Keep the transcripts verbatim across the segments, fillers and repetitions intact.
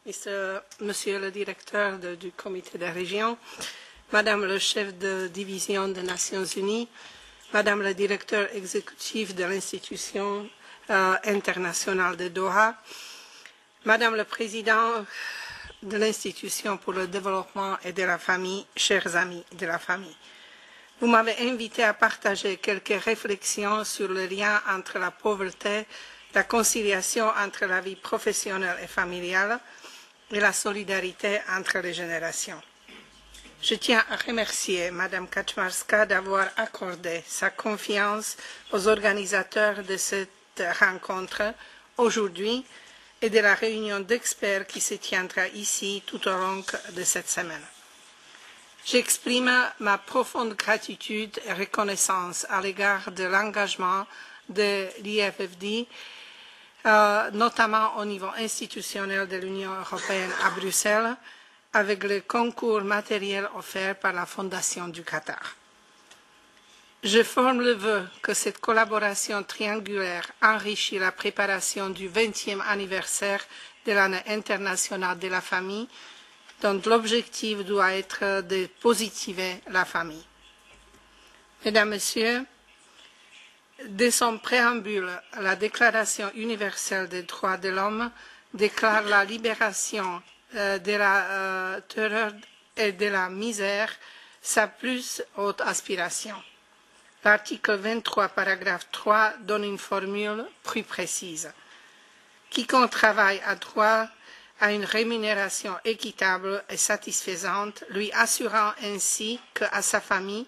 Monsieur le directeur de, du comité de région, Madame le chef de division des Nations Unies, Madame le directeur exécutif de l'institution euh, internationale de Doha, Madame le président de l'institution pour le développement et de la famille, chers amis de la famille. Vous m'avez invité à partager quelques réflexions sur le lien entre la pauvreté, la conciliation entre la vie professionnelle et familiale et la solidarité entre les générations. Je tiens à remercier Madame Kaczmarska d'avoir accordé sa confiance aux organisateurs de cette rencontre aujourd'hui et de la réunion d'experts qui se tiendra ici tout au long de cette semaine. J'exprime ma profonde gratitude et reconnaissance à l'égard de l'engagement de l'I F F D, euh, notamment au niveau institutionnel de l'Union européenne à Bruxelles, avec le concours matériel offert par la Fondation du Qatar. Je forme le vœu que cette collaboration triangulaire enrichit la préparation du vingtième anniversaire de l'année internationale de la famille, dont l'objectif doit être de positiver la famille. Mesdames, Messieurs, de son préambule, la Déclaration universelle des droits de l'homme déclare la libération euh, de la euh, terreur et de la misère sa plus haute aspiration. L'article vingt-trois, paragraphe trois, donne une formule plus précise. Quiconque travaille à droit à une rémunération équitable et satisfaisante, lui assurant ainsi qu'à sa famille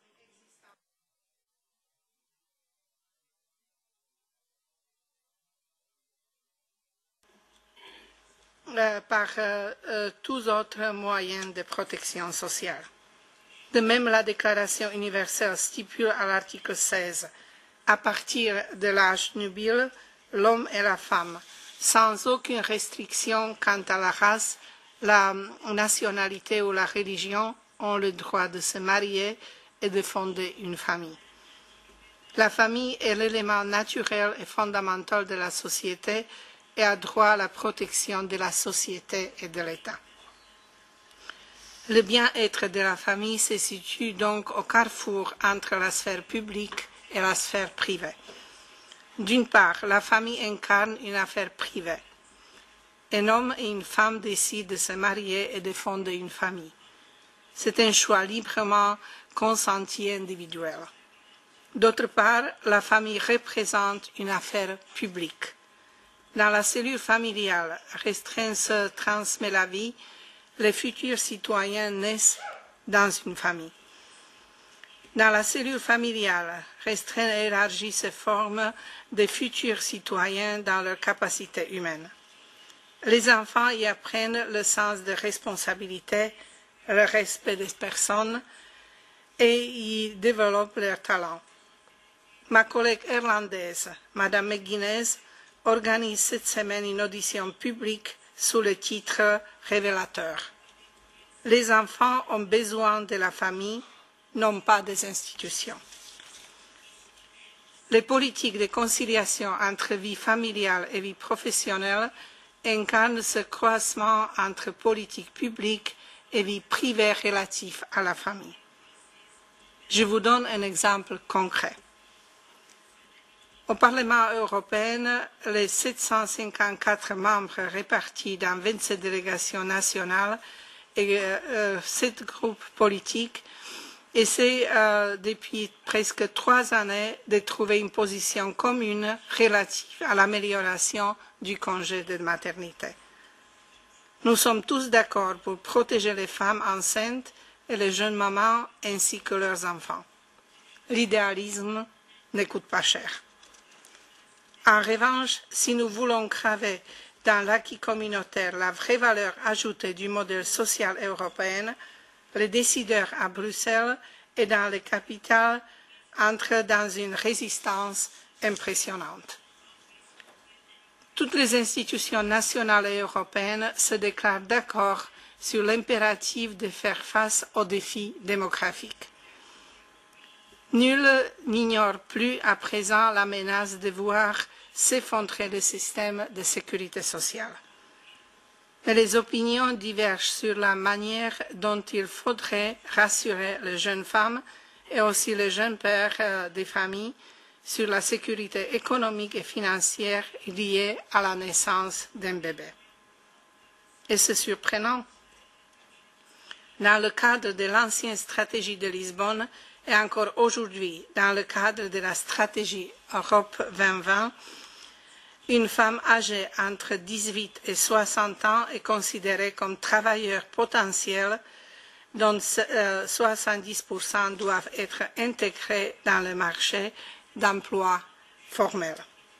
euh, par euh, euh, tous autres moyens de protection sociale. De même, la Déclaration universelle stipule à l'article seize, à partir de l'âge nubile, l'homme et la femme, sans aucune restriction quant à la race, la nationalité ou la religion, ont le droit de se marier et de fonder une famille. La famille est l'élément naturel et fondamental de la société et a droit à la protection de la société et de l'État. Le bien-être de la famille se situe donc au carrefour entre la sphère publique et la sphère privée. D'une part, la famille incarne une affaire privée. Un homme et une femme décident de se marier et de fonder une famille. C'est un choix librement consenti et individuel. D'autre part, la famille représente une affaire publique. Dans la cellule familiale, restreinte se transmet la vie, les futurs citoyens naissent dans une famille. Dans la cellule familiale, restreinte et élargie se forment des futurs citoyens dans leurs capacités humaines. Les enfants y apprennent le sens de responsabilité, le respect des personnes et y développent leurs talents. Ma collègue irlandaise, Madame McGuinness, organise cette semaine une audition publique sous le titre révélateur. Les enfants ont besoin de la famille, non pas des institutions. Les politiques de conciliation entre vie familiale et vie professionnelle incarnent ce croisement entre politique publique et vie privée relative à la famille. Je vous donne un exemple concret. Au Parlement européen, les sept cent cinquante-quatre membres répartis dans vingt-sept délégations nationales et euh, sept groupes politiques essaient euh, depuis presque trois années de trouver une position commune relative à l'amélioration du congé de maternité. Nous sommes tous d'accord pour protéger les femmes enceintes et les jeunes mamans ainsi que leurs enfants. L'idéalisme ne coûte pas cher. En revanche, si nous voulons graver dans l'acquis communautaire la vraie valeur ajoutée du modèle social européen, les décideurs à Bruxelles et dans les capitales entrent dans une résistance impressionnante. Toutes les institutions nationales et européennes se déclarent d'accord sur l'impératif de faire face aux défis démographiques. Nul n'ignore plus à présent la menace de voir s'effondrer le système de sécurité sociale. mais les opinions divergent sur la manière dont il faudrait rassurer les jeunes femmes et aussi les jeunes pères euh, des familles sur la sécurité économique et financière liée à la naissance d'un bébé. Et c'est surprenant. Dans le cadre de l'ancienne stratégie de Lisbonne et encore aujourd'hui dans le cadre de la stratégie Europe deux mille vingt, une femme âgée entre dix-huit et soixante ans est considérée comme travailleur potentiel dont soixante-dix pour cent doivent être intégrés dans le marché d'emploi formel.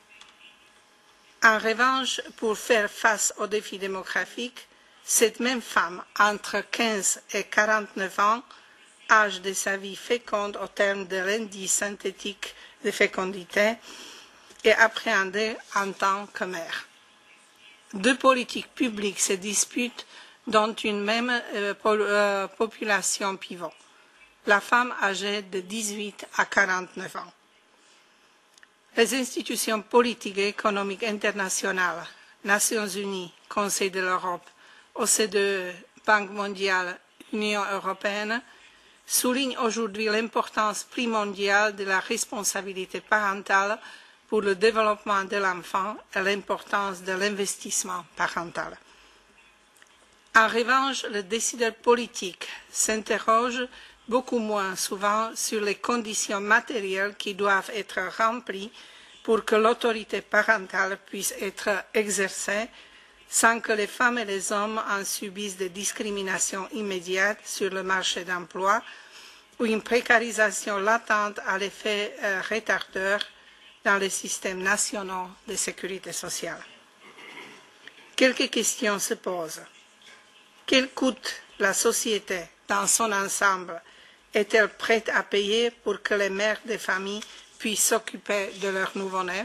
En revanche, pour faire face aux défis démographiques, cette même femme, entre quinze et quarante-neuf ans, âge de sa vie féconde au terme de l'indice synthétique de fécondité, est appréhendée en tant que mère. Deux politiques publiques se disputent dans une même euh, po euh, population pivot, la femme âgée de dix-huit à quarante-neuf ans. Les institutions politiques et économiques internationales, Nations Unies, Conseil de l'Europe, O C D E, Banque mondiale, Union européenne, soulignent aujourd'hui l'importance primordiale de la responsabilité parentale pour le développement de l'enfant et l'importance de l'investissement parental. En revanche, les décideurs politiques s'interrogent beaucoup moins souvent sur les conditions matérielles qui doivent être remplies pour que l'autorité parentale puisse être exercée sans que les femmes et les hommes en subissent des discriminations immédiates sur le marché d'emploi ou une précarisation latente à l'effet euh, retardeur dans les systèmes nationaux de sécurité sociale. Quelques questions se posent. Quel coût la société dans son ensemble est-elle prête à payer pour que les mères de famille puissent s'occuper de leurs nouveau-nés?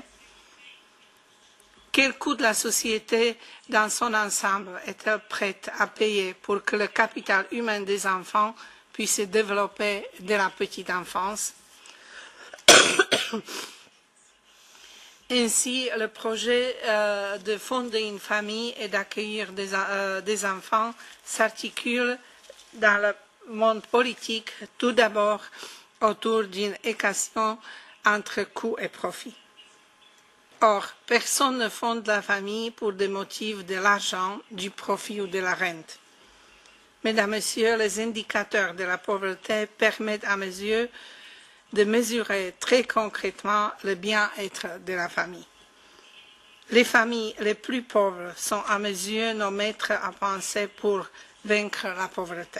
Quel coût la société dans son ensemble est-elle prête à payer pour que le capital humain des enfants puisse se développer dès la petite enfance? Ainsi, le projet euh, de fonder une famille et d'accueillir des, euh, des enfants s'articule dans le monde politique tout d'abord autour d'une équation entre coût et profit. Or, personne ne fonde la famille pour des motifs de l'argent, du profit ou de la rente. Mesdames, Messieurs, les indicateurs de la pauvreté permettent à mes yeux de mesurer très concrètement le bien-être de la famille. Les familles les plus pauvres sont à mes yeux nos maîtres à penser pour vaincre la pauvreté.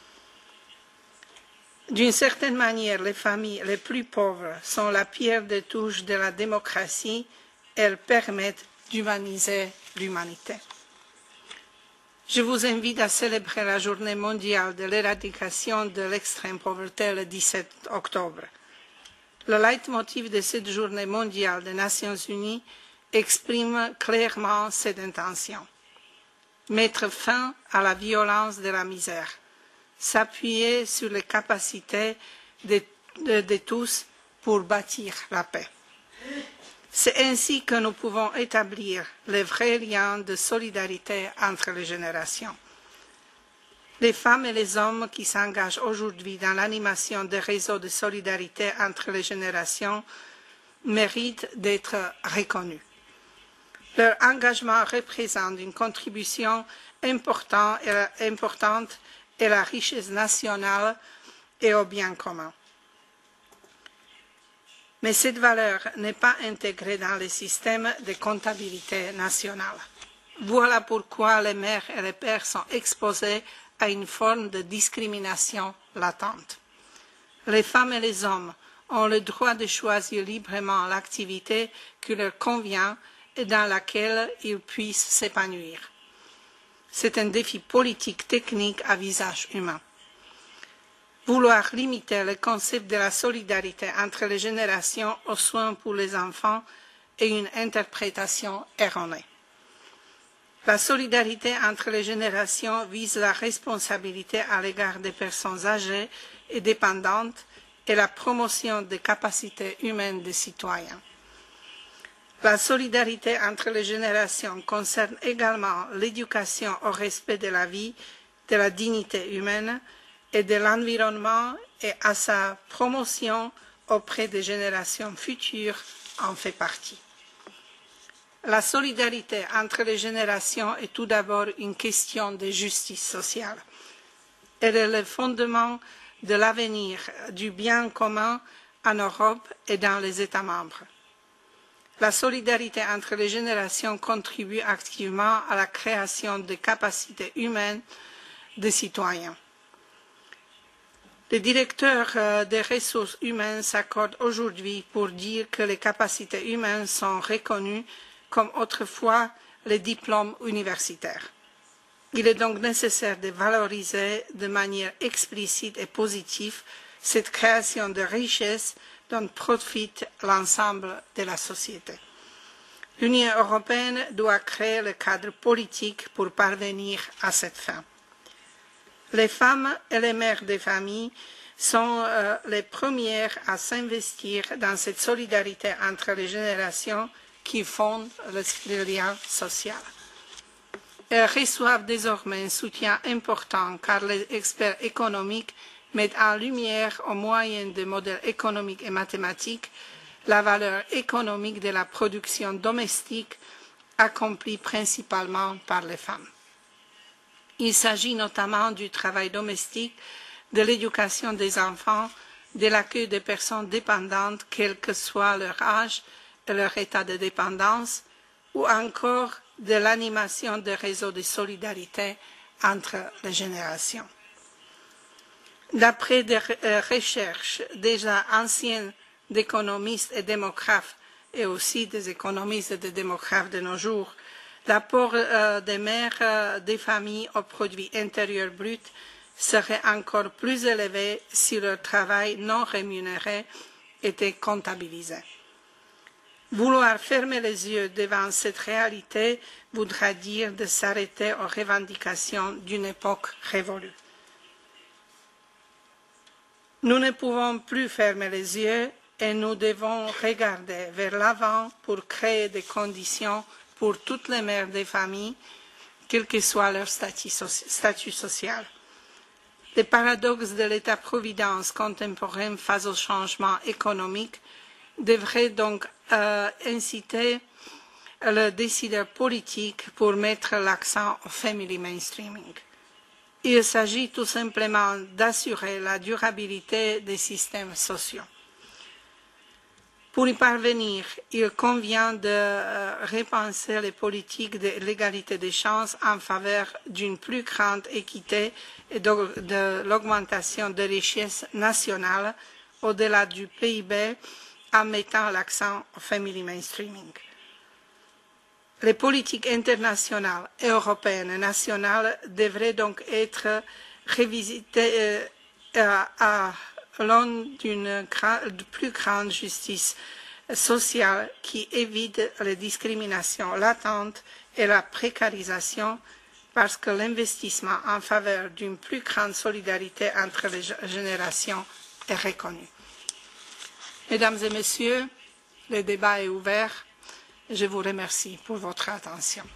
D'une certaine manière, les familles les plus pauvres sont la pierre de touche de la démocratie. Elles permettent d'humaniser l'humanité. Je vous invite à célébrer la journée mondiale de l'éradication de l'extrême pauvreté le dix-sept octobre. Le leitmotiv de cette journée mondiale des Nations Unies exprime clairement cette intention. Mettre fin à la violence de la misère, s'appuyer sur les capacités de, de, de tous pour bâtir la paix. C'est ainsi que nous pouvons établir les vrais liens de solidarité entre les générations. Les femmes et les hommes qui s'engagent aujourd'hui dans l'animation des réseaux de solidarité entre les générations méritent d'être reconnus. Leur engagement représente une contribution importante à la richesse nationale et au bien commun. Mais cette valeur n'est pas intégrée dans le système de comptabilité nationale. Voilà pourquoi les mères et les pères sont exposés à une forme de discrimination latente. Les femmes et les hommes ont le droit de choisir librement l'activité qui leur convient et dans laquelle ils puissent s'épanouir. C'est un défi politique technique à visage humain. Vouloir limiter le concept de la solidarité entre les générations aux soins pour les enfants est une interprétation erronée. La solidarité entre les générations vise la responsabilité à l'égard des personnes âgées et dépendantes et la promotion des capacités humaines des citoyens. La solidarité entre les générations concerne également l'éducation au respect de la vie, de la dignité humaine et de l'environnement et à sa promotion auprès des générations futures en fait partie. La solidarité entre les générations est tout d'abord une question de justice sociale. Elle est le fondement de l'avenir du bien commun en Europe et dans les États membres. La solidarité entre les générations contribue activement à la création de capacités humaines des citoyens. Les directeurs des ressources humaines s'accordent aujourd'hui pour dire que les capacités humaines sont reconnues comme autrefois les diplômes universitaires. Il est donc nécessaire de valoriser de manière explicite et positive cette création de richesses dont profite l'ensemble de la société. L'Union européenne doit créer le cadre politique pour parvenir à cette fin. Les femmes et les mères des familles sont euh, les premières à s'investir dans cette solidarité entre les générations qui fondent le, le lien social. Elles reçoivent désormais un soutien important car les experts économiques mettent en lumière, au moyen de modèles économiques et mathématiques, la valeur économique de la production domestique accomplie principalement par les femmes. Il s'agit notamment du travail domestique, de l'éducation des enfants, de l'accueil des personnes dépendantes, quel que soit leur âge et leur état de dépendance, ou encore de l'animation des réseaux de solidarité entre les générations. D'après des recherches déjà anciennes d'économistes et démographes, et aussi des économistes et des démographes de nos jours, l'apport euh, des mères euh, des familles au produit intérieur brut serait encore plus élevé si leur travail non rémunéré était comptabilisé. Vouloir fermer les yeux devant cette réalité voudra dire de s'arrêter aux revendications d'une époque révolue. Nous ne pouvons plus fermer les yeux et nous devons regarder vers l'avant pour créer des conditions pour toutes les mères des familles, quel que soit leur statut, statut social. Les paradoxes de l'État-providence contemporain face au changement économique devraient donc euh, inciter le décideur politique pour mettre l'accent au family mainstreaming. Il s'agit tout simplement d'assurer la durabilité des systèmes sociaux. Pour y parvenir, il convient de euh, repenser les politiques de l'égalité des chances en faveur d'une plus grande équité et de, de l'augmentation des richesses nationales au-delà du P I B en mettant l'accent au family mainstreaming. Les politiques internationales, européennes et nationales devraient donc être revisitées euh, à l'aune d'une plus grande justice sociale qui évite les discriminations latentes et la précarisation parce que l'investissement en faveur d'une plus grande solidarité entre les générations est reconnu. Mesdames et Messieurs, le débat est ouvert. Je vous remercie pour votre attention.